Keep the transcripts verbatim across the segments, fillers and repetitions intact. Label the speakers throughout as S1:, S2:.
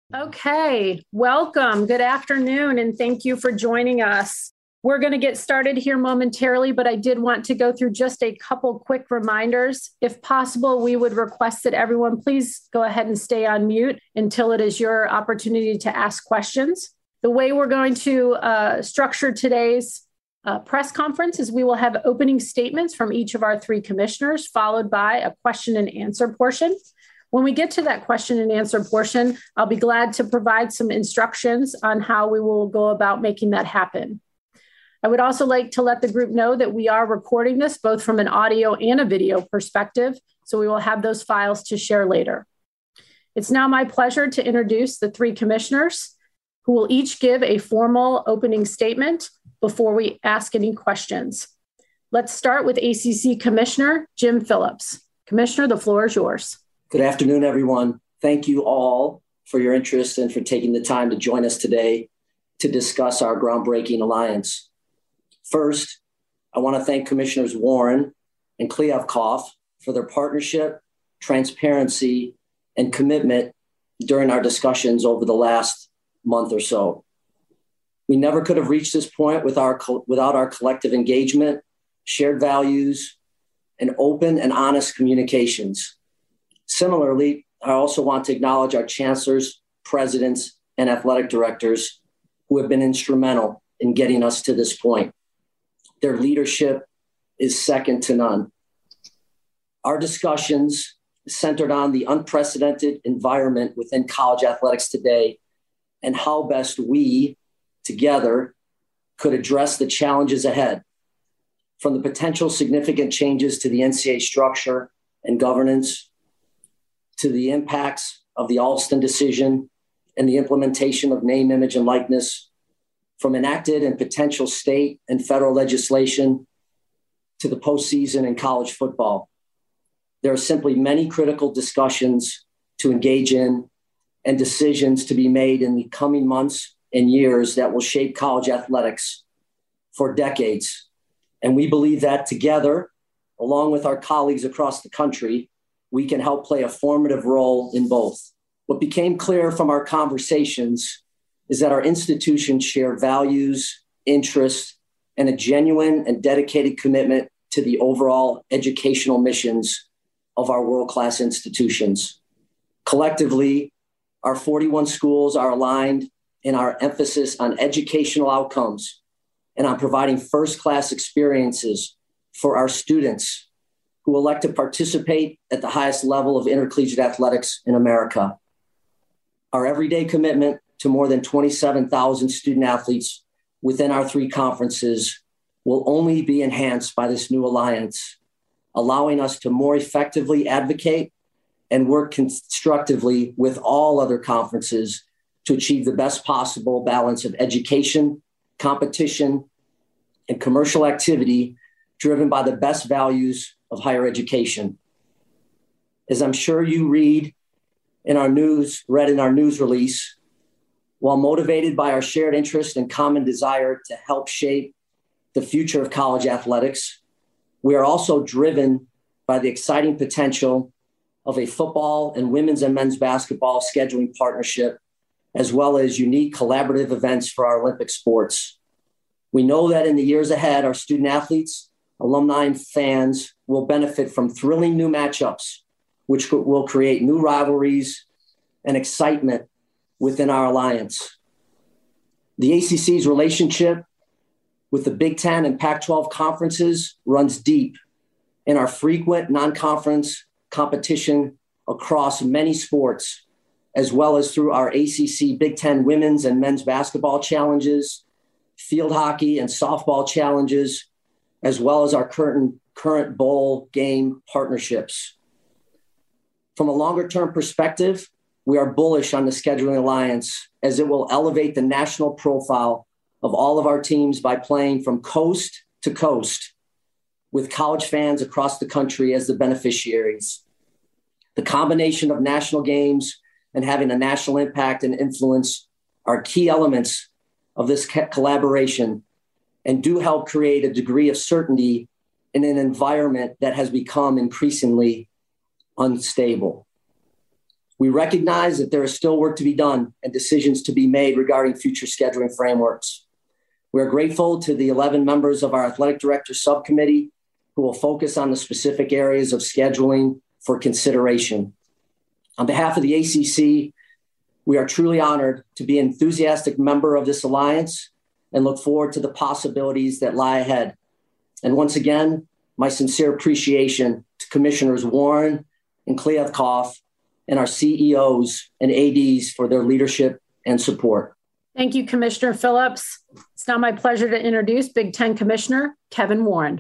S1: Okay, welcome. Good afternoon, and thank you for joining us. We're going to get started here momentarily, but I did want to go through just a couple quick reminders. If possible, we would request that everyone please go ahead and stay on mute until it is your opportunity to ask questions. The way we're going to uh, structure today's uh, press conference is we will have opening statements from each of our three commissioners, followed by a question and answer portion. When we get to that question and answer portion, I'll be glad to provide some instructions on how we will go about making that happen. I would also like to let the group know that we are recording this both from an audio and a video perspective, so we will have those files to share later. It's now my pleasure to introduce the three commissioners who will each give a formal opening statement before we ask any questions. Let's start with A C C Commissioner Jim Phillips. Commissioner, the floor is yours.
S2: Good afternoon, everyone. Thank you all for your interest and for taking the time to join us today to discuss our groundbreaking alliance. First, I want to thank Commissioners Warren and Kliavkoff for their partnership, transparency, and commitment during our discussions over the last month or so. We never could have reached this point with our, without our collective engagement, shared values, and open and honest communications. Similarly, I also want to acknowledge our chancellors, presidents, and athletic directors who have been instrumental in getting us to this point. Their leadership is second to none. Our discussions centered on the unprecedented environment within college athletics today and how best we, together, could address the challenges ahead, from the potential significant changes to the N C double A structure and governance, to the impacts of the Alston decision and the implementation of name, image, and likeness, from enacted and potential state and federal legislation to the postseason in college football. There are simply many critical discussions to engage in and decisions to be made in the coming months and years that will shape college athletics for decades. And we believe that together, along with our colleagues across the country, we can help play a formative role in both. What became clear from our conversations is that our institutions share values, interests, and a genuine and dedicated commitment to the overall educational missions of our world-class institutions. Collectively, our forty-one schools are aligned in our emphasis on educational outcomes and on providing first-class experiences for our students who elect to participate at the highest level of intercollegiate athletics in America. Our everyday commitment to more than twenty-seven thousand student athletes within our three conferences will only be enhanced by this new alliance, allowing us to more effectively advocate and work constructively with all other conferences to achieve the best possible balance of education, competition, and commercial activity driven by the best values of higher education. As I'm sure you read in our news, read in our news release, while motivated by our shared interest and common desire to help shape the future of college athletics, we are also driven by the exciting potential of a football and women's and men's basketball scheduling partnership, as well as unique collaborative events for our Olympic sports. We know that in the years ahead, our student athletes, alumni, and fans will benefit from thrilling new matchups, which will create new rivalries and excitement within our alliance. The A C C's relationship with the Big Ten and Pac twelve conferences runs deep in our frequent non-conference competition across many sports, as well as through our A C C Big Ten women's and men's basketball challenges, field hockey and softball challenges, as well as our current, current bowl game partnerships. From a longer-term perspective, we are bullish on the scheduling alliance as it will elevate the national profile of all of our teams by playing from coast to coast with college fans across the country as the beneficiaries. The combination of national games and having a national impact and influence are key elements of this collaboration and do help create a degree of certainty in an environment that has become increasingly unstable. We recognize that there is still work to be done and decisions to be made regarding future scheduling frameworks. We are grateful to the eleven members of our athletic director subcommittee who will focus on the specific areas of scheduling for consideration. On behalf of the A C C, we are truly honored to be an enthusiastic member of this alliance and look forward to the possibilities that lie ahead. And once again, my sincere appreciation to Commissioners Warren and Kliavkoff and our C E Os and A Ds for their leadership and support.
S1: Thank you, Commissioner Phillips. It's now my pleasure to introduce Big Ten Commissioner Kevin Warren.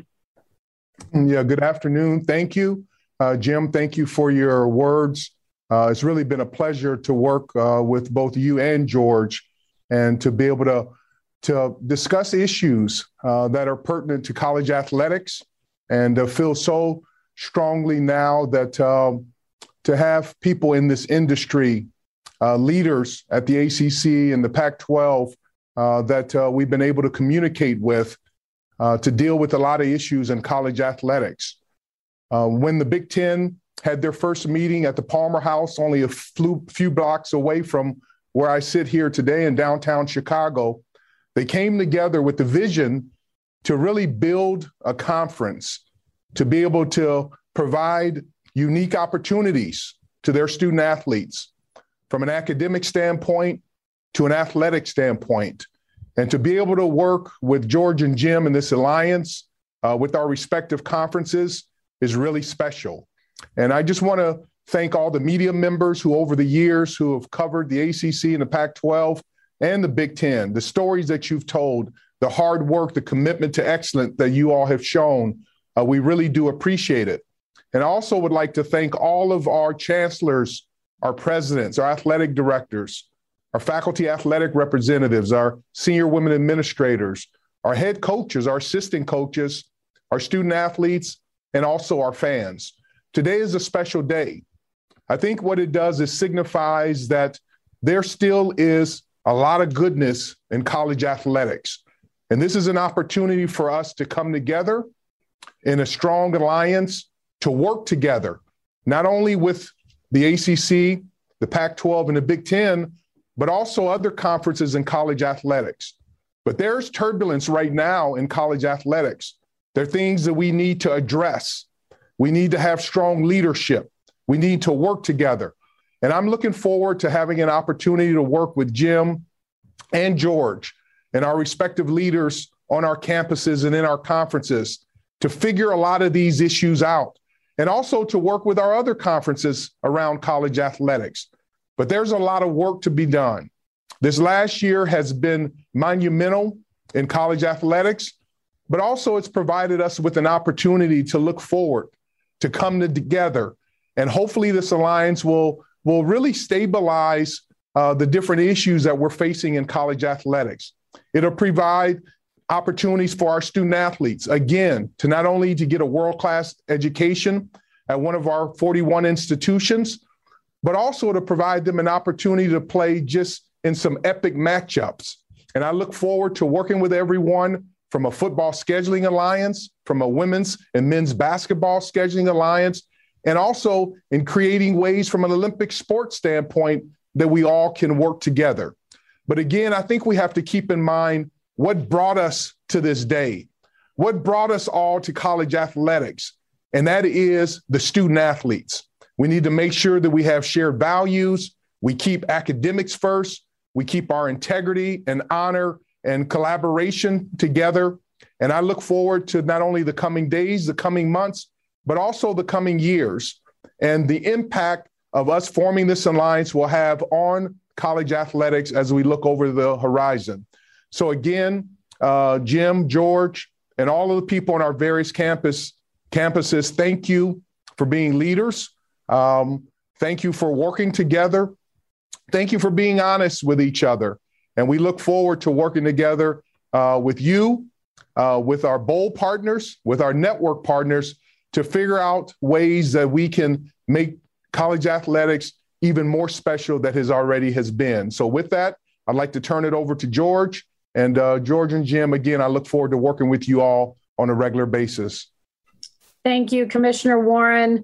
S3: Yeah, good afternoon. Thank you. Uh, Jim, thank you for your words. Uh, it's really been a pleasure to work uh, with both you and George and to be able to, to discuss issues uh, that are pertinent to college athletics, and uh, feel so strongly now that uh, to have people in this industry, uh, leaders at the A C C and the Pac twelve uh, that uh, we've been able to communicate with uh, to deal with a lot of issues in college athletics. Uh, when the Big Ten had their first meeting at the Palmer House, only a few blocks away from where I sit here today in downtown Chicago, they came together with the vision to really build a conference, to be able to provide unique opportunities to their student athletes from an academic standpoint to an athletic standpoint, and to be able to work with George and Jim in this alliance uh, with our respective conferences is really special. And I just want to thank all the media members who over the years who have covered the A C C and the Pac twelve and the Big Ten, the stories that you've told, the hard work, the commitment to excellence that you all have shown. Uh, we really do appreciate it. And I also would like to thank all of our chancellors, our presidents, our athletic directors, our faculty athletic representatives, our senior women administrators, our head coaches, our assistant coaches, our student athletes, and also our fans. Today is a special day. I think what it does is signifies that there still is a lot of goodness in college athletics. And this is an opportunity for us to come together in a strong alliance to work together, not only with the A C C, the Pac twelve, and the Big Ten, but also other conferences in college athletics. But there's turbulence right now in college athletics. There are things that we need to address. We need to have strong leadership. We need to work together. And I'm looking forward to having an opportunity to work with Jim and George and our respective leaders on our campuses and in our conferences to figure a lot of these issues out, and also to work with our other conferences around college athletics. But there's a lot of work to be done. This last year has been monumental in college athletics, but also it's provided us with an opportunity to look forward, to come together. And hopefully this alliance will, will really stabilize uh, the different issues that we're facing in college athletics. It'll provide opportunities for our student athletes, again, to not only to get a world-class education at one of our forty-one institutions, but also to provide them an opportunity to play just in some epic matchups. And I look forward to working with everyone from a football scheduling alliance, from a women's and men's basketball scheduling alliance, and also in creating ways from an Olympic sports standpoint that we all can work together. But again, I think we have to keep in mind what brought us to this day, what brought us all to college athletics, and that is the student athletes. We need to make sure that we have shared values, we keep academics first, we keep our integrity and honor and collaboration together. And I look forward to not only the coming days, the coming months, but also the coming years, and the impact of us forming this alliance will have on college athletics as we look over the horizon. So again, uh, Jim, George, and all of the people on our various campus campuses, thank you for being leaders. Um, thank you for working together. Thank you for being honest with each other. And we look forward to working together uh, with you, uh, with our bowl partners, with our network partners, to figure out ways that we can make college athletics even more special than it already has been. So with that, I'd like to turn it over to George. And uh, George and Jim, again, I look forward to working with you all on a regular basis.
S1: Thank you, Commissioner Warren.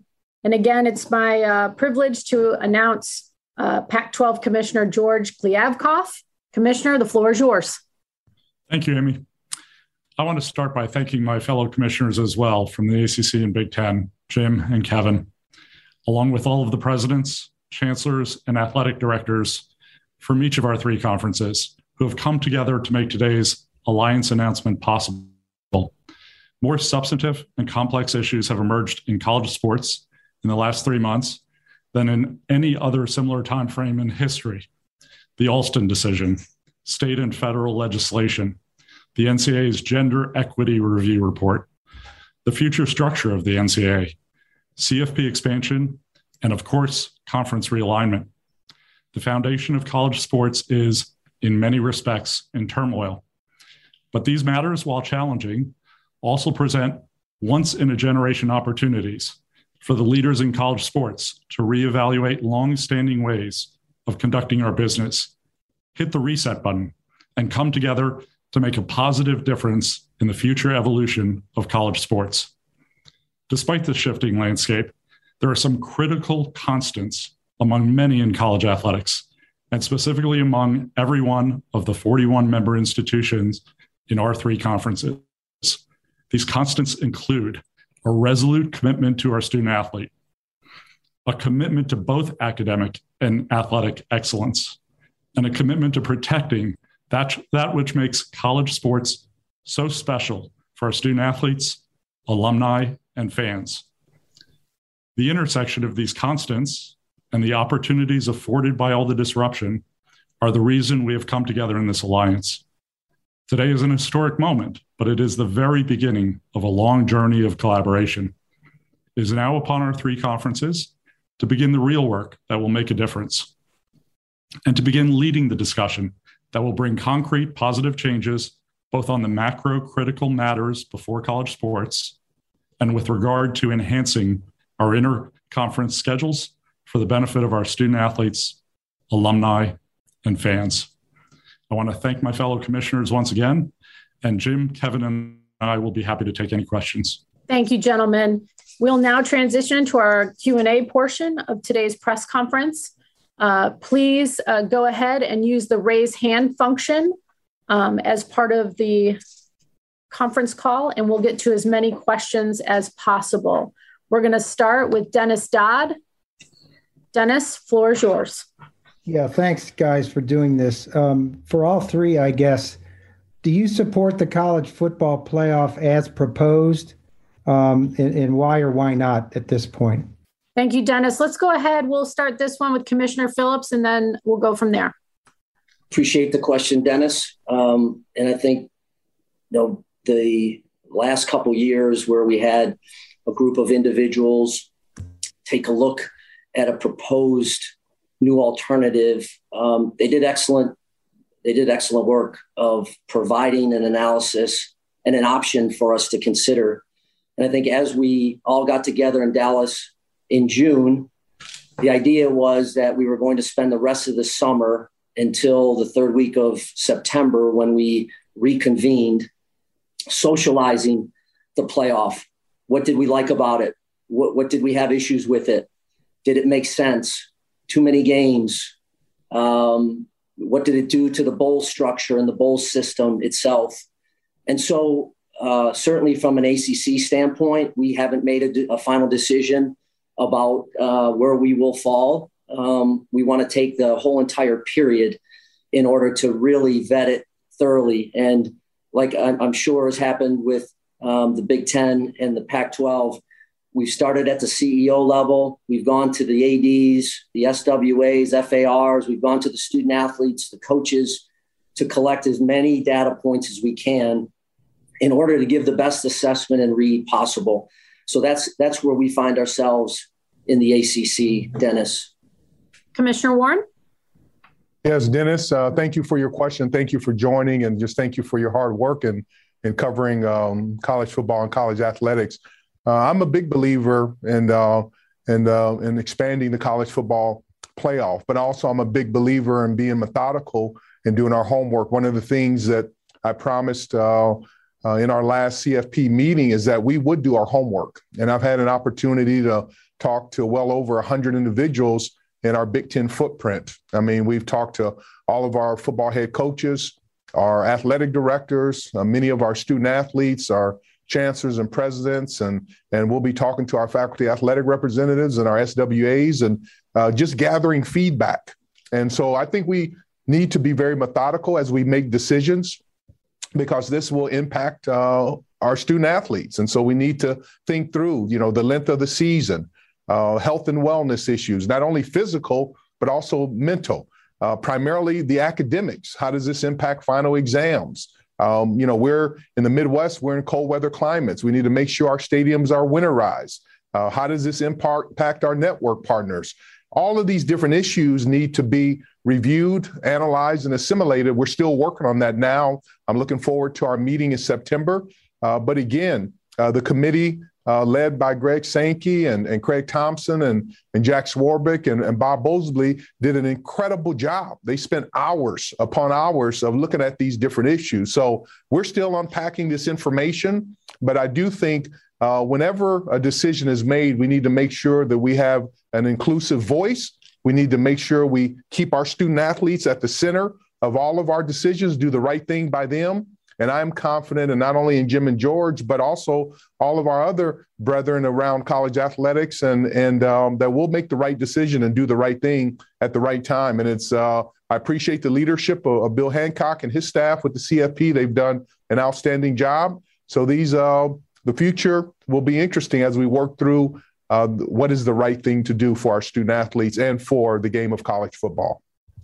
S1: And again, it's my uh, privilege to announce uh, Pac twelve Commissioner George Kliavkoff. Commissioner, the floor is yours.
S4: Thank you, Amy. I want to start by thanking my fellow commissioners as well from the A C C and Big Ten, Jim and Kevin, along with all of the presidents, chancellors, and athletic directors from each of our three conferences who have come together to make today's alliance announcement possible. More substantive and complex issues have emerged in college sports in the last three months than in any other similar time frame in history. The Alston decision, state and federal legislation, the N C double A's Gender Equity Review Report, the future structure of the N C double A, C F P expansion, and of course, conference realignment. The foundation of college sports is, in many respects, in turmoil. But these matters, while challenging, also present once-in-a-generation opportunities for the leaders in college sports to reevaluate long-standing ways of conducting our business, hit the reset button, and come together to make a positive difference in the future evolution of college sports. Despite the shifting landscape, there are some critical constants among many in college athletics, and specifically among every one of the forty-one member institutions in our three conferences. These constants include a resolute commitment to our student athlete, a commitment to both academic and athletic excellence, and a commitment to protecting that, that which makes college sports so special for our student athletes, alumni, and fans. The intersection of these constants and the opportunities afforded by all the disruption are the reason we have come together in this alliance. Today is an historic moment, but it is the very beginning of a long journey of collaboration. It is now upon our three conferences to begin the real work that will make a difference, and to begin leading the discussion that will bring concrete positive changes both on the macro critical matters before college sports and with regard to enhancing our inter-conference schedules for the benefit of our student athletes, alumni, and fans. I want to thank my fellow commissioners once again, and Jim, Kevin, and I will be happy to take any questions.
S1: Thank you, gentlemen. We'll now transition to our Q and A portion of today's press conference. Uh, please uh, go ahead and use the raise hand function um, as part of the conference call, and we'll get to as many questions as possible. We're going to start with Dennis Dodd. Dennis, floor is yours.
S5: Yeah, thanks, guys, for doing this. Um, for all three, I guess, do you support the college football playoff as proposed, um, and, and why or why not at this point?
S1: Thank you, Dennis. Let's go ahead. We'll start this one with Commissioner Phillips, and then we'll go from there.
S2: Appreciate the question, Dennis. Um, and I think, you know, the last couple years where we had a group of individuals take a look at a proposed new alternative, um, they did excellent. They did excellent work of providing an analysis and an option for us to consider. And I think as we all got together in Dallas in June, the idea was that we were going to spend the rest of the summer until the third week of September when we reconvened, socializing the playoff. What did we like about it? What, what did we have issues with it? Did it make sense? Too many games? Um, what did it do to the bowl structure and the bowl system itself? And so uh, certainly from an A C C standpoint, we haven't made a, a final decision about uh, where we will fall. Um, we want to take the whole entire period in order to really vet it thoroughly. And like I'm, I'm sure has happened with um, the Big Ten and the Pac twelve, we've started at the C E O level. We've gone to the A Ds, the S W As, F A Rs. We've gone to the student athletes, the coaches, to collect as many data points as we can in order to give the best assessment and read possible. So that's that's where we find ourselves in the A C C, Dennis.
S1: Commissioner Warren?
S3: Yes, Dennis, uh, thank you for your question. Thank you for joining, and just thank you for your hard work in, in covering um, college football and college athletics. Uh, I'm a big believer in, uh, in, uh, in expanding the college football playoff, but also I'm a big believer in being methodical and doing our homework. One of the things that I promised uh, uh, in our last C F P meeting is that we would do our homework. And I've had an opportunity to talked to well over one hundred individuals in our Big Ten footprint. I mean, we've talked to all of our football head coaches, our athletic directors, uh, many of our student athletes, our chancellors and presidents, and, and we'll be talking to our faculty athletic representatives and our S W As and uh, just gathering feedback. And so I think we need to be very methodical as we make decisions, because this will impact uh, our student athletes. And so we need to think through, you know, the length of the season, uh, health and wellness issues, not only physical, but also mental, uh, primarily the academics. How does this impact final exams? Um, you know, we're in the Midwest, we're in cold weather climates. We need to make sure our stadiums are winterized. Uh, how does this impact our network partners? All of these different issues need to be reviewed, analyzed, and assimilated. We're still working on that now. I'm looking forward to our meeting in September. Uh, but again, uh, the committee uh, led by Greg Sankey and, and Craig Thompson and, and Jack Swarbrick and, and Bob Bosley did an incredible job. They spent hours upon hours of looking at these different issues. So we're still unpacking this information, but I do think uh, whenever a decision is made, we need to make sure that we have an inclusive voice. We need to make sure we keep our student athletes at the center of all of our decisions, do the right thing by them. And I'm confident, and not only in Jim and George, but also all of our other brethren around college athletics, and and um, that we'll make the right decision and do the right thing at the right time. And it's uh, I appreciate the leadership of, of Bill Hancock and his staff with the C F P. They've done an outstanding job. So these uh, the future will be interesting as we work through uh, what is the right thing to do for our student athletes and for the game of college football.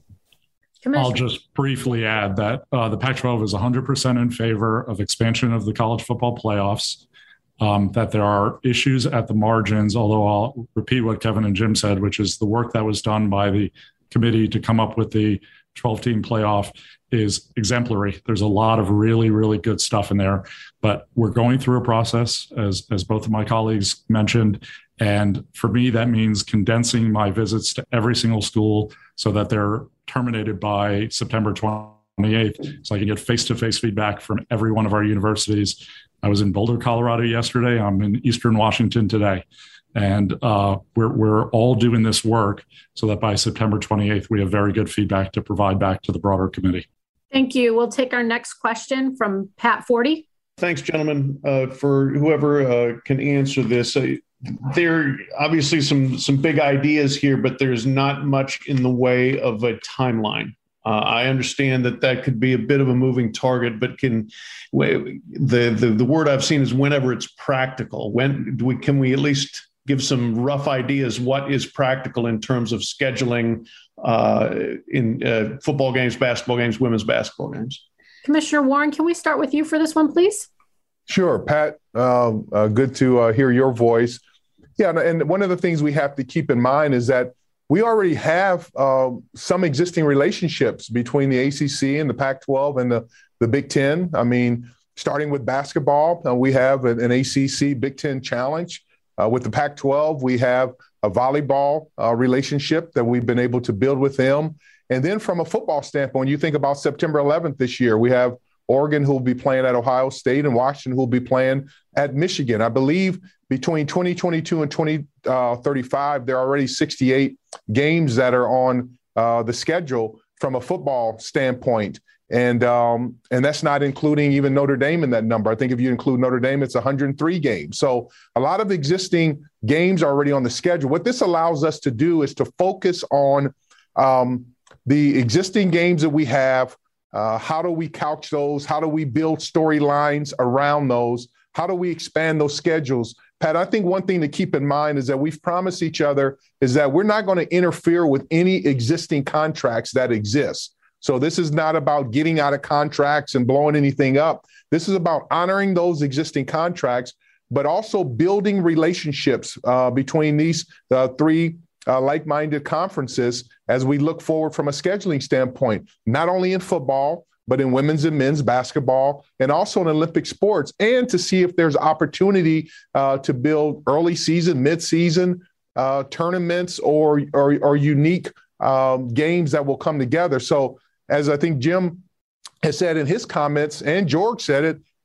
S4: I'll just briefly add that uh, the Pac twelve is one hundred percent in favor of expansion of the college football playoffs, um, that there are issues at the margins, although I'll repeat what Kevin and Jim said, which is the work that was done by the committee to come up with the twelve-team playoff is exemplary. There's a lot of really, really good stuff in there, but we're going through a process, as, as both of my colleagues mentioned, and for me, that means condensing my visits to every single school so that they're terminated by September twenty-eighth, so I can get face-to-face feedback from every one of our universities. I was in Boulder, Colorado yesterday. I'm in Eastern Washington today. And uh, we're, we're all doing this work so that by September twenty-eighth, we have very good feedback to provide back to the broader committee.
S1: Thank you. We'll take our next question from Pat Forty.
S6: Thanks, gentlemen, uh, for whoever uh, can answer this. Uh, there are obviously some some big ideas here, but there's not much in the way of a timeline. Uh, I understand that that could be a bit of a moving target, but can the the the word I've seen is whenever it's practical. When do we can we at least give some rough ideas what is practical in terms of scheduling uh, in uh, football games, basketball games, women's basketball games?
S1: Commissioner Warren, can we start with you for this one, please?
S3: Sure, Pat. Uh, uh, good to uh, hear your voice. Yeah, and one of the things we have to keep in mind is that we already have uh, some existing relationships between the A C C and the Pac twelve and the, the Big Ten. I mean, starting with basketball, uh, we have an, an A C C Big Ten Challenge. Uh, with the Pac twelve, we have a volleyball uh, relationship that we've been able to build with them. And then from a football standpoint, you think about September eleventh this year, we have Oregon who will be playing at Ohio State and Washington who will be playing at Michigan. I believe between twenty twenty-two and twenty thirty-five, there are already sixty-eight games that are on uh, the schedule from a football standpoint. And um, and that's not including even Notre Dame in that number. I think if you include Notre Dame, it's one hundred three games. So a lot of existing games are already on the schedule. What this allows us to do is to focus on um, the existing games that we have. Uh, how do we couch those? How do we build storylines around those? How do we expand those schedules? Pat, I think one thing to keep in mind is that we've promised each other is that we're not going to interfere with any existing contracts that exist. So this is not about getting out of contracts and blowing anything up. This is about honoring those existing contracts, but also building relationships uh, between these uh, three uh, like-minded conferences as we look forward from a scheduling standpoint, not only in football, but in women's and men's basketball, and also in Olympic sports, and to see if there's opportunity uh, to build early season, mid-season uh, tournaments or, or, or unique um, games that will come together. So as I think Jim has said in his comments, and George said it,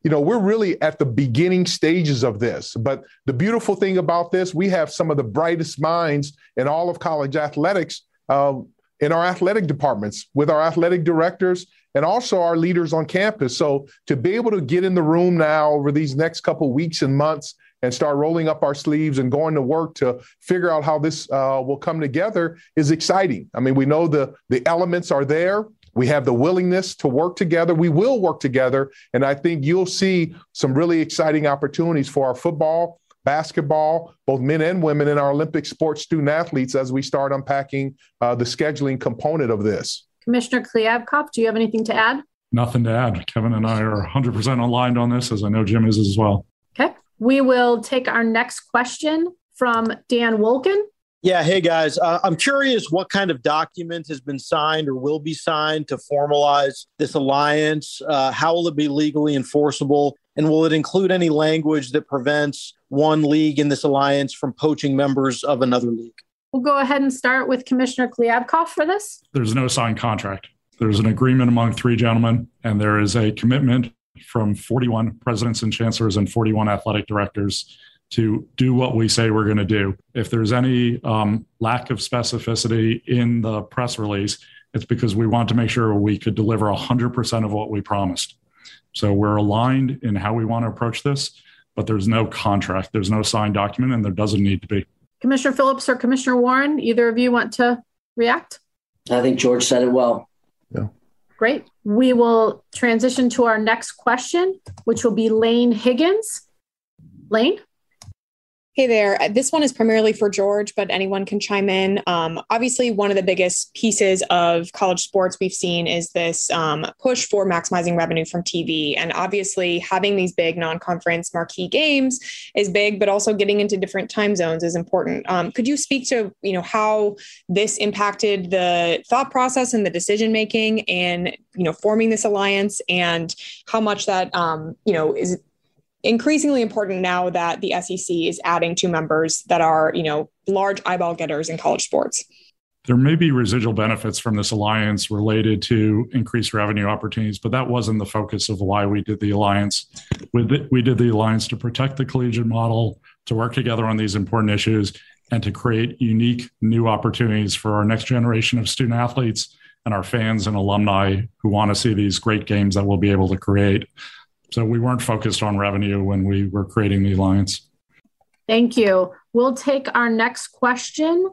S3: you know, we're really at the beginning stages of this. But the beautiful thing about this, we have some of the brightest minds in all of college athletics uh, in our athletic departments, with our athletic directors and also our leaders on campus. So to be able to get in the room now over these next couple of weeks and months and start rolling up our sleeves and going to work to figure out how this uh, will come together is exciting. I mean, we know the the elements are there. We have the willingness to work together. We will work together. And I think you'll see some really exciting opportunities for our football, basketball, both men and women, and our Olympic sports student athletes as we start unpacking uh, the scheduling component of this.
S1: Commissioner Kliavkoff, do you have anything to add?
S4: Nothing to add. Kevin and I are one hundred percent aligned on this, as I know Jim is as well.
S1: Okay. We will take our next question from Dan Wolken.
S7: Yeah. Hey, guys. Uh, I'm curious what kind of document has been signed or will be signed to formalize this alliance. Uh, how will it be legally enforceable? And will it include any language that prevents one league in this alliance from poaching members of another league?
S1: We'll go ahead and start with Commissioner Kliavkoff for this.
S4: There's no signed contract. There's an agreement among three gentlemen, and there is a commitment from forty-one presidents and chancellors and forty-one athletic directors to do what we say we're going to do. If there's any um, lack of specificity in the press release, it's because we want to make sure we could deliver one hundred percent of what we promised. So we're aligned in how we want to approach this, but there's no contract. There's no signed document, and there doesn't need to be.
S1: Commissioner Phillips or Commissioner Warren, either of you want to react?
S2: I think George said it well.
S3: Yeah.
S1: Great. We will transition to our next question, which will be Lane Higgins. Lane?
S8: Hey there. This one is primarily for George, but anyone can chime in. Um, obviously, one of the biggest pieces of college sports we've seen is this um, push for maximizing revenue from T V. And obviously, having these big non-conference marquee games is big, but also getting into different time zones is important. Um, could you speak to, you know, how this impacted the thought process and the decision making and, you know, forming this alliance, and how much that, um, you know, is increasingly important now that the S E C is adding two members that are, you know, large eyeball getters in college sports?
S4: There may be residual benefits from this alliance related to increased revenue opportunities, but that wasn't the focus of why we did the alliance. We did the alliance to protect the collegiate model, to work together on these important issues, and to create unique new opportunities for our next generation of student athletes and our fans and alumni who want to see these great games that we'll be able to create. So we weren't focused on revenue when we were creating the alliance.
S1: Thank you. We'll take our next question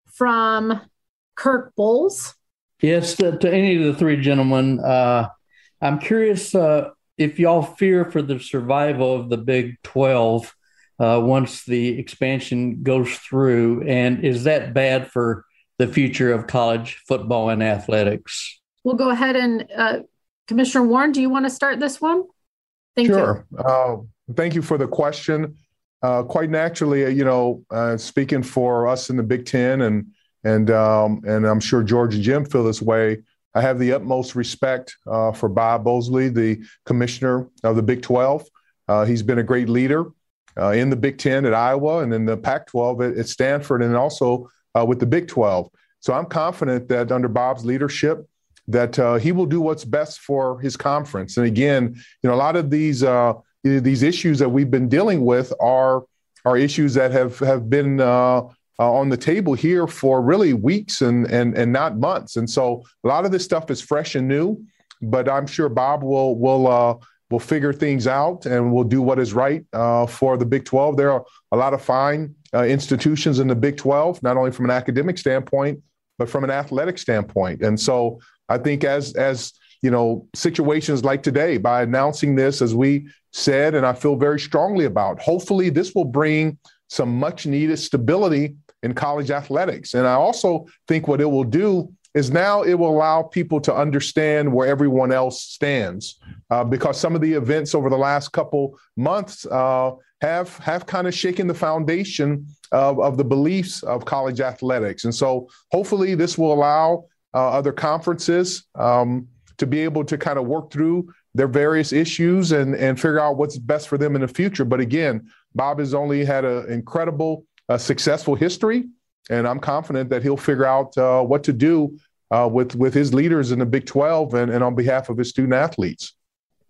S1: from Kirk Bowles.
S9: Yes, to, to any of the three gentlemen, uh, I'm curious uh, if y'all fear for the survival of the Big twelve uh, once the expansion goes through, and is that bad for the future of college football and athletics?
S1: We'll go ahead and uh, Commissioner Warren, do you want to start this one? Thank
S3: sure.
S1: you.
S3: Uh, thank you for the question. Uh, quite naturally, you know, uh, speaking for us in the Big Ten, and and um, and I'm sure George and Jim feel this way, I have the utmost respect uh, for Bob Bowlesby, the commissioner of the Big twelve. Uh, he's been a great leader uh, in the Big Ten at Iowa and in the Pac twelve at, at Stanford, and also uh, with the Big twelve. So I'm confident that under Bob's leadership, that uh, he will do what's best for his conference. And again, you know, a lot of these uh, these issues that we've been dealing with are are issues that have have been uh, uh, on the table here for really weeks and and and not months. And so a lot of this stuff is fresh and new, but I'm sure Bob will will uh, will figure things out and will do what is right uh, for the Big twelve. There are a lot of fine uh, institutions in the Big twelve, not only from an academic standpoint, but from an athletic standpoint. And so I think as, as you know, situations like today, by announcing this, as we said, and I feel very strongly about, hopefully this will bring some much needed stability in college athletics. And I also think what it will do is now it will allow people to understand where everyone else stands, uh, because some of the events over the last couple months uh, have have kind of shaken the foundation of, of the beliefs of college athletics. And so hopefully this will allow Uh, other conferences um, to be able to kind of work through their various issues and, and figure out what's best for them in the future. But again, Bob has only had an incredible, uh, successful history, and I'm confident that he'll figure out uh, what to do uh, with, with his leaders in the Big twelve and, and on behalf of his student athletes.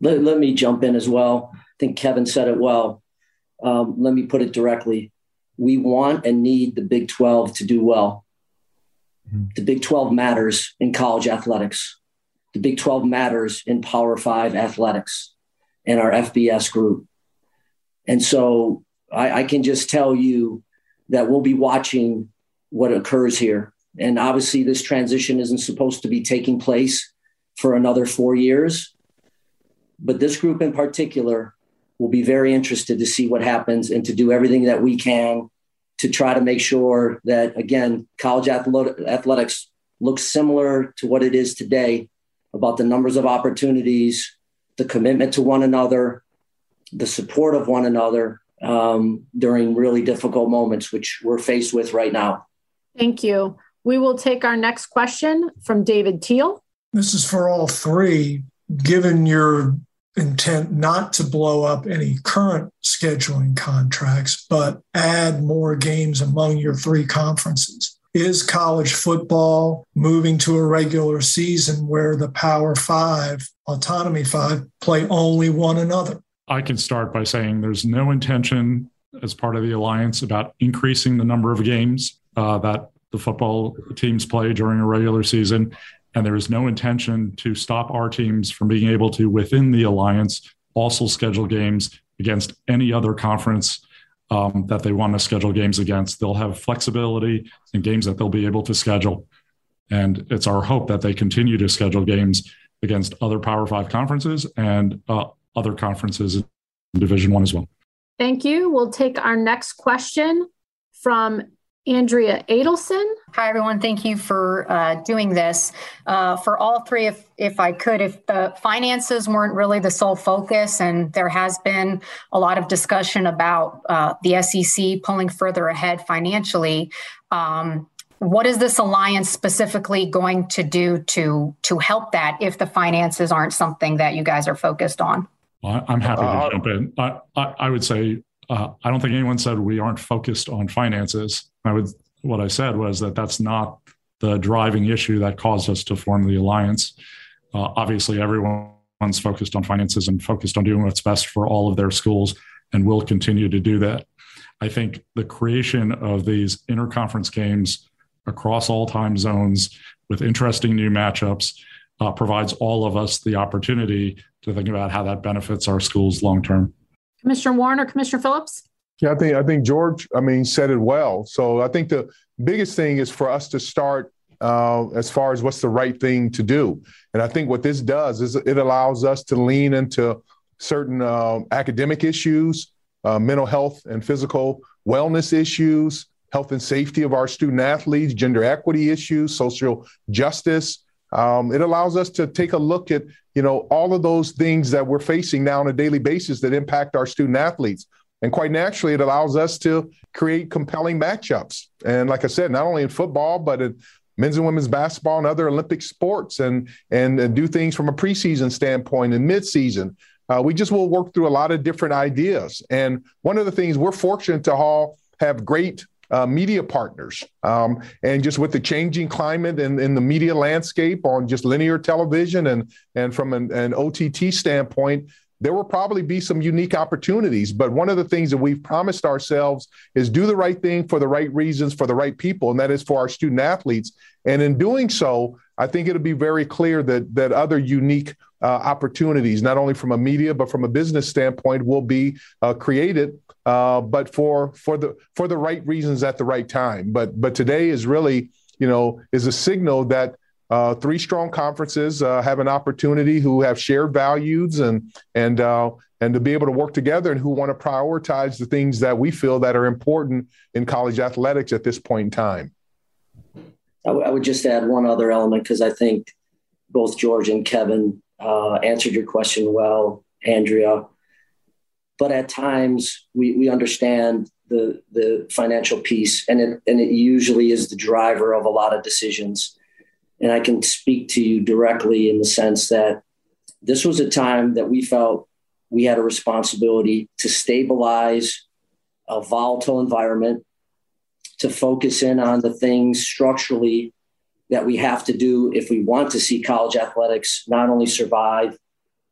S2: let, let me jump in as well. I think Kevin said it well. Um, let me put it directly. We want and need the Big twelve to do well. Mm-hmm. The Big twelve matters in college athletics. The Big twelve matters in Power Five athletics and our F B S group. And so I, I can just tell you that we'll be watching what occurs here. And obviously this transition isn't supposed to be taking place for another four years. But this group in particular will be very interested to see what happens and to do everything that we can to try to make sure that, again, college athletics looks similar to what it is today, about the numbers of opportunities, the commitment to one another, the support of one another um, during really difficult moments, which we're faced with right now.
S1: Thank you. We will take our next question from David Teal.
S10: This is for all three. Given your intent not to blow up any current scheduling contracts, but add more games among your three conferences, is college football moving to a regular season where the Power Five, Autonomy Five, play only one another?
S4: I can start by saying there's no intention as part of the alliance about increasing the number of games uh, that the football teams play during a regular season. And there is no intention to stop our teams from being able to, within the alliance, also schedule games against any other conference um, that they want to schedule games against. They'll have flexibility in games that they'll be able to schedule. And it's our hope that they continue to schedule games against other Power Five conferences and uh, other conferences in Division One as well.
S1: Thank you. We'll take our next question from Andrea Adelson.
S11: Hi, everyone. Thank you for uh, doing this. Uh, for all three, if if I could, if the finances weren't really the sole focus, and there has been a lot of discussion about uh, the S E C pulling further ahead financially, um, what is this alliance specifically going to do to to help that if the finances aren't something that you guys are focused on?
S4: Well, I'm happy to uh, jump in. I, I, I would say uh, I don't think anyone said we aren't focused on finances. I would. What I said was that that's not the driving issue that caused us to form the alliance. Uh, obviously, everyone's focused on finances and focused on doing what's best for all of their schools, and will continue to do that. I think the creation of these interconference games across all time zones with interesting new matchups uh, provides all of us the opportunity to think about how that benefits our schools long term.
S1: Commissioner Warren or Commissioner Phillips?
S3: Yeah, I think I think George, I mean, said it well. So I think the biggest thing is for us to start uh, as far as what's the right thing to do. And I think what this does is it allows us to lean into certain uh, academic issues, uh, mental health and physical wellness issues, health and safety of our student athletes, gender equity issues, social justice. Um, it allows us to take a look at, you know, all of those things that we're facing now on a daily basis that impact our student athletes. And quite naturally, it allows us to create compelling matchups. And like I said, not only in football, but in men's and women's basketball and other Olympic sports, and, and, and do things from a preseason standpoint and midseason. Uh, we just will work through a lot of different ideas. And one of the things we're fortunate to all have great uh, media partners. Um, and just with the changing climate and in the media landscape on just linear television and, and from an, an O T T standpoint, there will probably be some unique opportunities. But one of the things that we've promised ourselves is do the right thing for the right reasons, for the right people, and that is for our student athletes. And in doing so, I think it'll be very clear that that other unique uh, opportunities, not only from a media, but from a business standpoint, will be uh, created, uh, but for for the for the right reasons at the right time. But but today is really, you know, is a signal that Uh, three strong conferences uh, have an opportunity who have shared values and and uh, and to be able to work together, and who want to prioritize the things that we feel that are important in college athletics at this point in time.
S2: I, w- I would just add one other element, because I think both George and Kevin uh, answered your question well, Andrea. But at times we we understand the the financial piece, and it and it usually is the driver of a lot of decisions. And I can speak to you directly in the sense that this was a time that we felt we had a responsibility to stabilize a volatile environment, to focus in on the things structurally that we have to do if we want to see college athletics not only survive,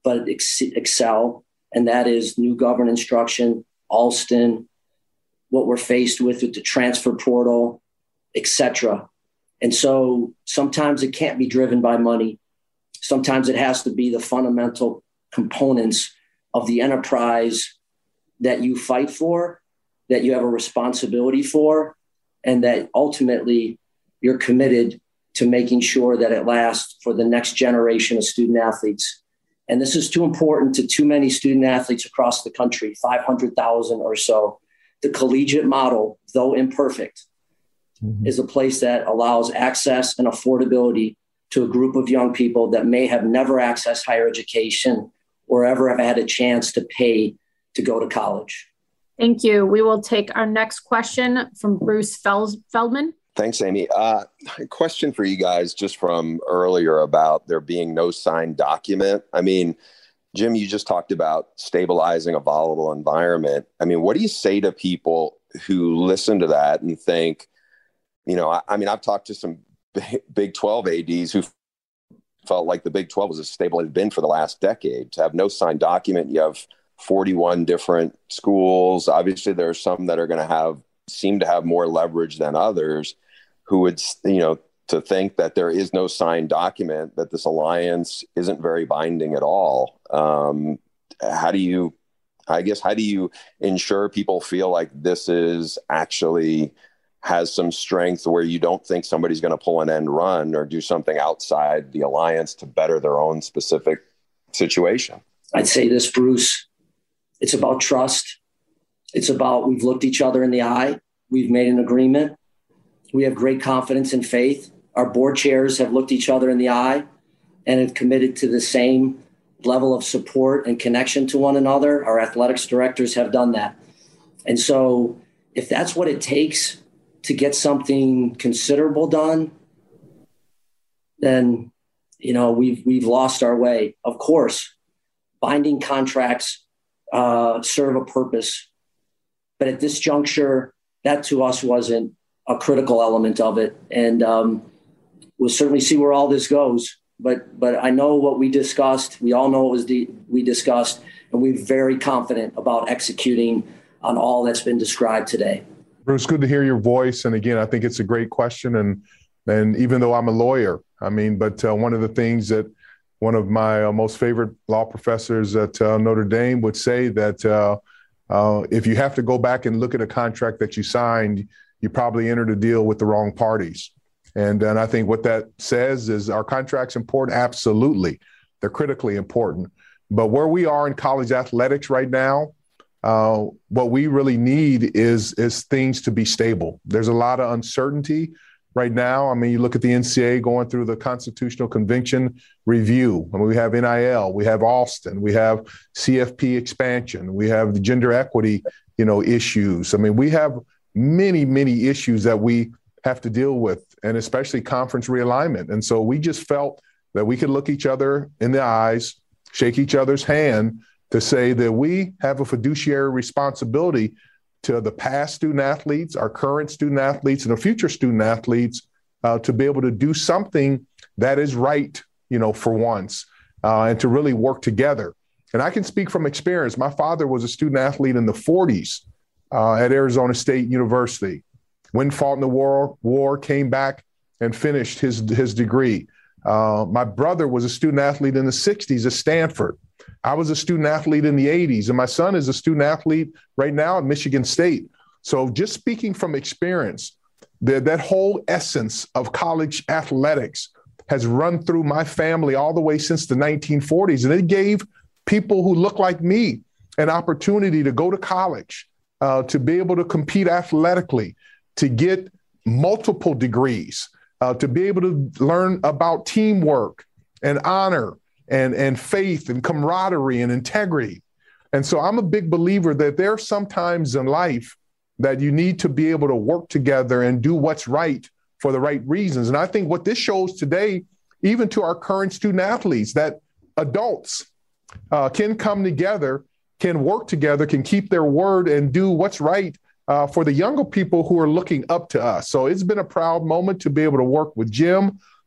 S2: but ex- excel. And that is new government instruction, Alston, what we're faced with with the transfer portal, et cetera. And so sometimes it can't be driven by money. Sometimes it has to be the fundamental components of the enterprise that you fight for, that you have a responsibility for, and that ultimately you're committed to making sure that it lasts for the next generation of student athletes. And this is too important to too many student athletes across the country, five hundred thousand or so. The collegiate model, though imperfect, mm-hmm. is a place that allows access and affordability to a group of young people that may have never accessed higher education or ever have had a chance to pay to go to college.
S1: Thank you. We will take our next question from Bruce Feldman.
S12: Thanks, Amy. Uh, a question for you guys just from earlier about there being no signed document. I mean, Jim, you just talked about stabilizing a volatile environment. I mean, what do you say to people who listen to that and think, you know, I, I mean, I've talked to some Big twelve A Ds who felt like the Big twelve was as stable as it's been for the last decade. To have no signed document, you have forty-one different schools. Obviously, there are some that are going to have, seem to have more leverage than others, who would, you know, to think that there is no signed document, that this alliance isn't very binding at all. Um, how do you, I guess, how do you ensure people feel like this is actually has some strength where you don't think somebody's going to pull an end run or do something outside the alliance to better their own specific situation?
S2: I'd say this, Bruce, it's about trust. It's about, we've looked each other in the eye. We've made an agreement. We have great confidence and faith. Our board chairs have looked each other in the eye and have committed to the same level of support and connection to one another. Our athletics directors have done that. And so if that's what it takes to get something considerable done, then, you know, we've, we've lost our way. Of course, binding contracts uh, serve a purpose. But at this juncture, that to us wasn't a critical element of it. And um, we'll certainly see where all this goes. But but I know what we discussed. We all know what was the, we discussed, and we're very confident about executing on all that's been described today.
S3: Bruce, good to hear your voice. And again, I think it's a great question. And and even though I'm a lawyer, I mean, but uh, one of the things that one of my uh, most favorite law professors at uh, Notre Dame would say that uh, uh, if you have to go back and look at a contract that you signed, you probably entered a deal with the wrong parties. And, and I think what that says is, are contracts important? Absolutely. They're critically important. But where we are in college athletics right now, uh, what we really need is, is things to be stable. There's a lot of uncertainty right now. I mean, you look at the N C A A going through the Constitutional Convention review. I mean, we have N I L, we have Alston, we have C F P expansion, we have the gender equity, you know, issues. I mean, we have many, many issues that we have to deal with, and especially conference realignment. And so we just felt that we could look each other in the eyes, shake each other's hand to say that we have a fiduciary responsibility to the past student athletes, our current student athletes, and the future student athletes uh, to be able to do something that is right, you know, for once, uh, and to really work together. And I can speak from experience. My father was a student athlete in the forties uh, at Arizona State University. When fought in the war, war, came back and finished his, his degree. Uh, my brother was a student athlete in the sixties at Stanford. I was a student athlete in the eighties, and my son is a student athlete right now at Michigan State. So just speaking from experience, the, that whole essence of college athletics has run through my family all the way since the nineteen forties. And it gave people who look like me an opportunity to go to college, uh, to be able to compete athletically, to get multiple degrees, uh, to be able to learn about teamwork and honor and, and faith and camaraderie and integrity. And so I'm a big believer that there are some times in life that you need to be able to work together and do what's right for the right reasons. And I think what this shows today, even to our current student athletes, that adults uh, can come together, can work together, can keep their word and do what's right Uh, for the younger people who are looking up to us. So it's been a proud moment to be able to work with Jim,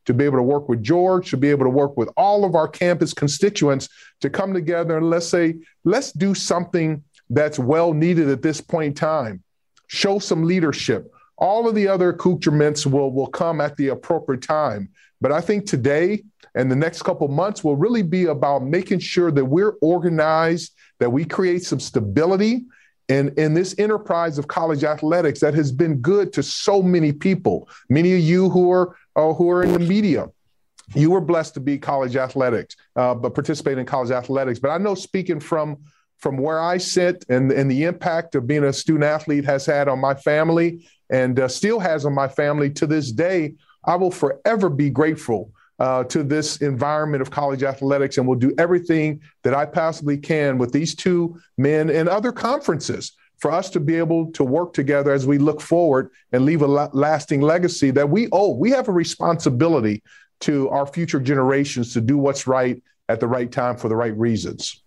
S3: to be able to work with George, to be able to work with all of our campus constituents to come together and let's say, let's do something that's well needed at this point in time. Show some leadership. All of the other accoutrements will, will come at the appropriate time. But I think today and the next couple of months will really be about making sure that we're organized, that we create some stability in, in this enterprise of college athletics that has been good to so many people. Many of you who are, uh, who are in the media, you were blessed to be college athletics, uh, but participate in college athletics. But I know speaking from From where I sit and, and the impact of being a student athlete has had on my family and uh, still has on my family to this day, I will forever be grateful uh, to this environment of college athletics and will do everything that I possibly can with these two men and other conferences for us to be able to work together as we look forward and leave a la- lasting legacy that we owe. We have a responsibility to our future generations to do what's right at the right time for the right reasons.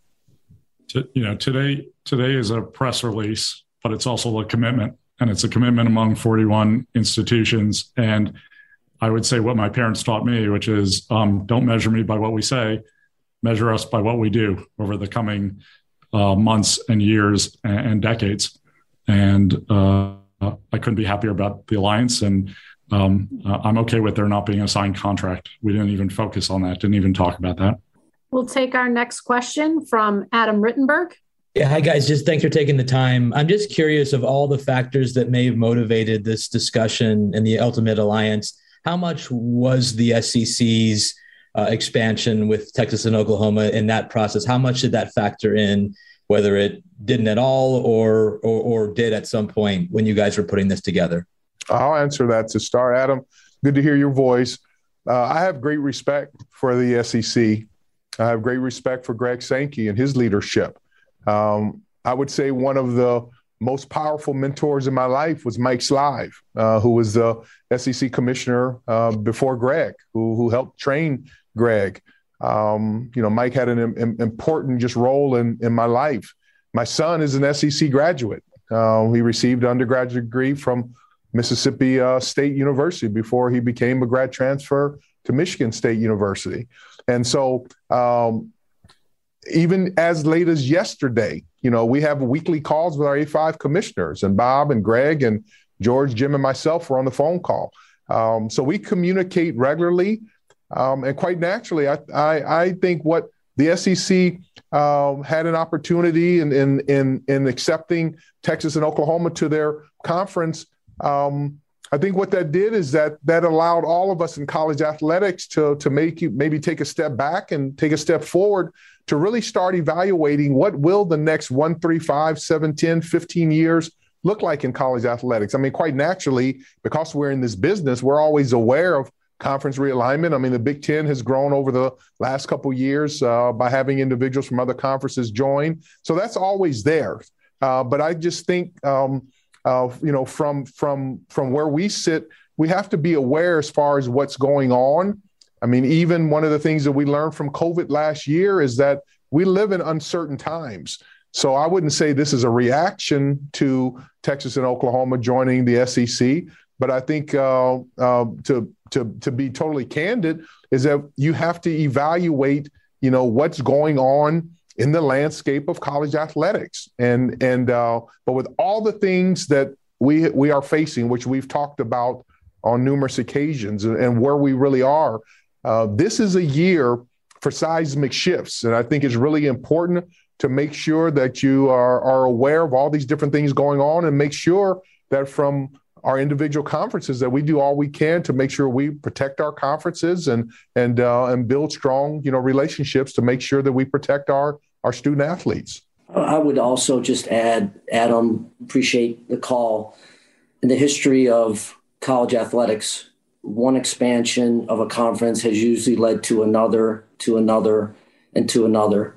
S4: To, you know, today today is a press release, but it's also a commitment, and it's a commitment among forty-one institutions. And I would say what my parents taught me, which is um, don't measure me by what we say, measure us by what we do over the coming uh, months and years and, and decades. And uh, I couldn't be happier about the alliance, and um, uh, I'm okay with there not being a signed contract. We didn't even focus on that, didn't even talk about that.
S1: We'll take our next question from Adam Rittenberg.
S13: Yeah, hi guys, just thanks for taking the time. I'm just curious of all the factors that may have motivated this discussion and the ultimate alliance. How much was the S E C's uh, expansion with Texas and Oklahoma in that process? How much did that factor in, whether it didn't at all or, or, or did at some point when you guys were putting this together?
S3: I'll answer that to start. Adam, good to hear your voice. Uh, I have great respect for the S E C. I have great respect for Greg Sankey and his leadership. Um, I would say one of the most powerful mentors in my life was Mike Slive, uh, who was the S E C commissioner uh, before Greg, who, who helped train Greg. Um, you know, Mike had an im- important just role in, in my life. My son is an S E C graduate. Uh, he received an undergraduate degree from Mississippi uh, State University before he became a grad transfer to Michigan State University. And so um, even as late as yesterday, you know, we have weekly calls with our A five commissioners, and Bob and Greg and George, Jim, and myself were on the phone call. Um, so we communicate regularly. Um, and quite naturally, I, I, I think what the S E C um, had an opportunity in, in, in, in accepting Texas and Oklahoma to their conference. Um, I think what that did is that that allowed all of us in college athletics to, to make you maybe take a step back and take a step forward to really start evaluating what will the next one, three, five, seven, ten, fifteen years look like in college athletics. I mean, quite naturally, because we're in this business, we're always aware of conference realignment. I mean, the Big Ten has grown over the last couple of years uh, by having individuals from other conferences join. So that's always there. Uh, but I just think, um, Uh, you know, from from from where we sit, we have to be aware as far as what's going on. I mean, even one of the things that we learned from COVID last year is that we live in uncertain times. So I wouldn't say this is a reaction to Texas and Oklahoma joining the S E C, but I think uh, uh, to to to be totally candid is that you have to evaluate, you know, what's going on in the landscape of college athletics. And, and uh, but with all the things that we we are facing, which we've talked about on numerous occasions, and, and where we really are, uh, this is a year for seismic shifts. And I think it's really important to make sure that you are, are aware of all these different things going on and make sure that from our individual conferences that we do all we can to make sure we protect our conferences and and uh, and build strong, you know, relationships to make sure that we protect our our student athletes.
S2: I would also just add, Adam, appreciate the call. In the history of college athletics, one expansion of a conference has usually led to another, to another, and to another.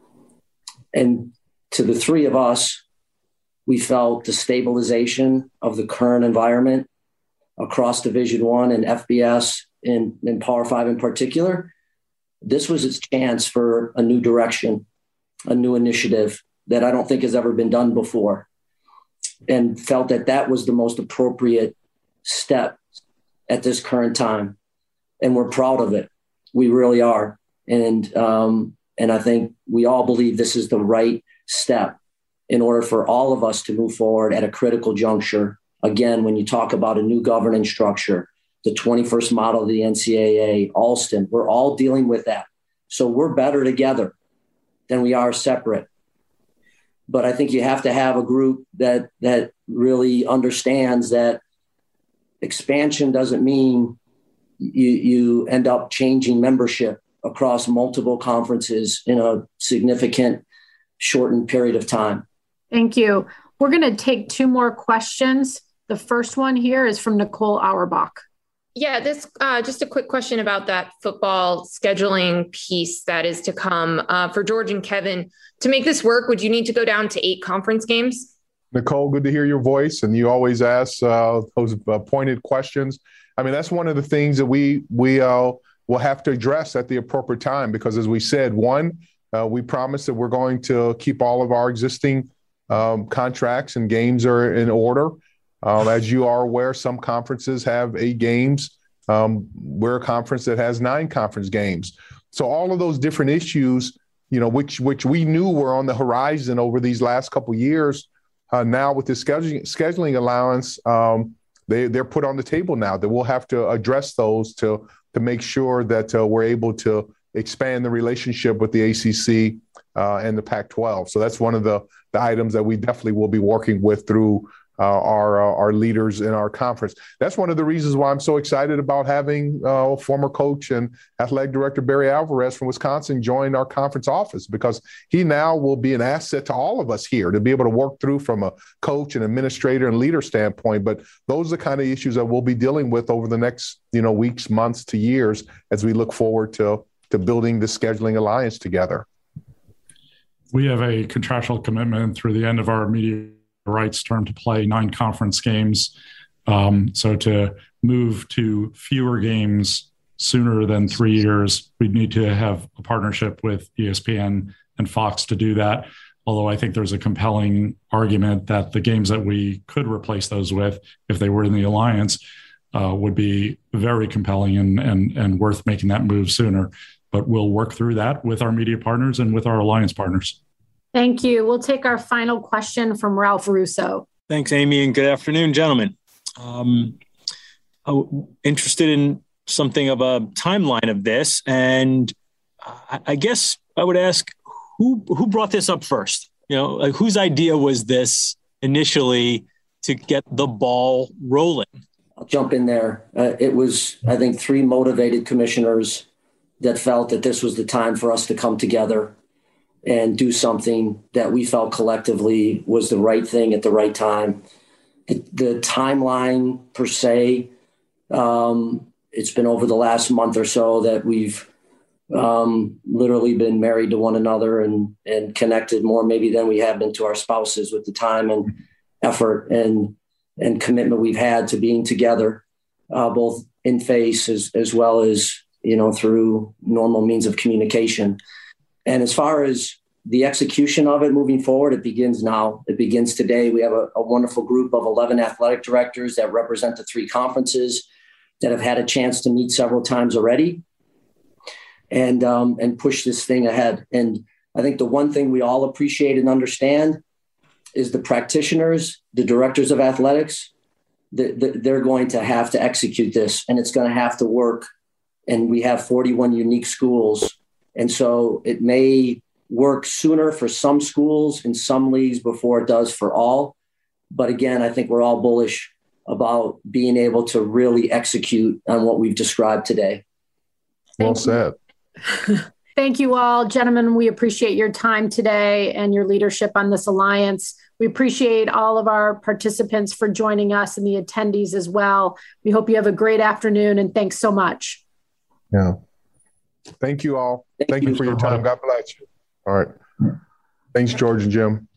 S2: And to the three of us, we felt the stabilization of the current environment across Division One and F B S and, and Power Five in particular. This was its chance for a new direction, a new initiative that I don't think has ever been done before, and felt that that was the most appropriate step at this current time. and we're proud of it. We really are. And, um, and I think we all believe this is the right step in order for all of us to move forward at a critical juncture. Again, when you talk about a new governance structure, the twenty-first model of the N C double A, Alston, we're all dealing with that. So we're better together than we are separate. But I think you have to have a group that that really understands that expansion doesn't mean you, you end up changing membership across multiple conferences in a significant shortened period of time.
S1: Thank you. We're going to take two more questions. The first one here is from Nicole Auerbach.
S14: Yeah, this uh, just a quick question about that football scheduling piece that is to come. Uh, for George and Kevin, to make this work, would you need to go down to eight conference games?
S3: Nicole, good to hear your voice. And you always ask uh, those uh, pointed questions. I mean, that's one of the things that we we uh, will have to address at the appropriate time, because as we said, one, uh, we promised that we're going to keep all of our existing um, contracts and games are in order. Um, as you are aware, some conferences have eight games. Um, we're a conference that has nine conference games. So all of those different issues, you know, which which we knew were on the horizon over these last couple of years, uh, now with the scheduling scheduling allowance, um, they they're put on the table now. That we'll have to address those to to make sure that uh, we're able to expand the relationship with the A C C uh, and the Pac twelve. So that's one of the the items that we definitely will be working with through Uh, our uh, our leaders in our conference. That's one of the reasons why I'm so excited about having uh, former coach and athletic director Barry Alvarez from Wisconsin join our conference office, because he now will be an asset to all of us here to be able to work through from a coach and administrator and leader standpoint. But those are the kind of issues that we'll be dealing with over the next, you know, weeks, months to years as we look forward to to building the scheduling alliance together.
S4: We have a contractual commitment through the end of our media rights term to play nine conference games. Um, so to move to fewer games sooner than three years, we'd need to have a partnership with E S P N and Fox to do that. Although I think there's a compelling argument that the games that we could replace those with, if they were in the alliance, uh, would be very compelling and, and, and worth making that move sooner. But we'll work through that with our media partners and with our alliance partners.
S1: Thank you. We'll take our final question from Ralph Russo.
S15: Thanks, Amy, and good afternoon, gentlemen. Um, I'm interested in something of a timeline of this, and I, I guess I would ask who who brought this up first? You know, like whose idea was this initially to get the ball rolling?
S2: I'll jump in there. Uh, it was, I think, three motivated commissioners that felt that this was the time for us to come together and do something that we felt collectively was the right thing at the right time. The, the timeline per se, um, it's been over the last month or so that we've um, literally been married to one another and, and connected more maybe than we have been to our spouses, with the time and effort and, and commitment we've had to being together, uh, both in face as, as well as, you know, through normal means of communication. And as far as the execution of it moving forward, it begins now. It begins today. We have a, a wonderful group of eleven athletic directors that represent the three conferences that have had a chance to meet several times already and, um, and push this thing ahead. And I think the one thing we all appreciate and understand is the practitioners, the directors of athletics, the, the, they're going to have to execute this, and it's going to have to work. And we have forty-one unique schools. And so it may work sooner for some schools in some leagues before it does for all. But again, I think we're all bullish about being able to really execute on what we've described today.
S3: Well said.
S1: Thank you all, gentlemen. We appreciate your time today and your leadership on this alliance. We appreciate all of our participants for joining us and the attendees as well. We hope you have a great afternoon, and thanks so much.
S3: Yeah. Thank you all. Thank, Thank you, you for your time. God bless you. All right. Thanks, George and Jim.